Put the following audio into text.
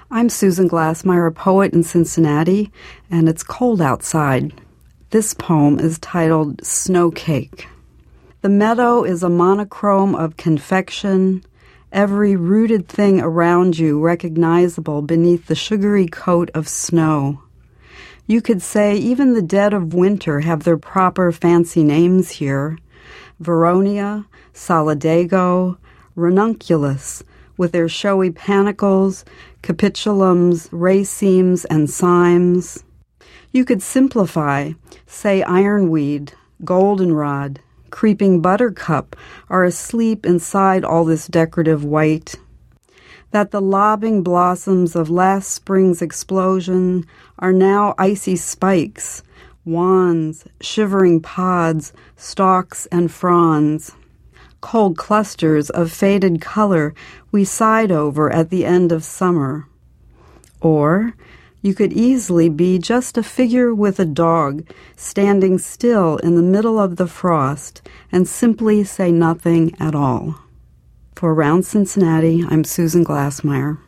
I'm Susan Glassmeyer, a poet in Cincinnati, and it's cold outside. This poem is titled Snow Cake. The meadow is a monochrome of confection, every rooted thing around you recognizable beneath the sugary coat of snow. You could say even the dead of winter have their proper fancy names here. Veronia, Solidago, Ranunculus, with their showy panicles, capitulums, racemes, and cymes. You could simplify, say ironweed, goldenrod, creeping buttercup are asleep inside all this decorative white. That the lobbing blossoms of last spring's explosion are now icy spikes, wands, shivering pods, stalks, and fronds. Cold clusters of faded color we sighed over at the end of summer. Or you could easily be just a figure with a dog standing still in the middle of the frost and simply say nothing at all. For Around Cincinnati, I'm Susan Glassmeyer.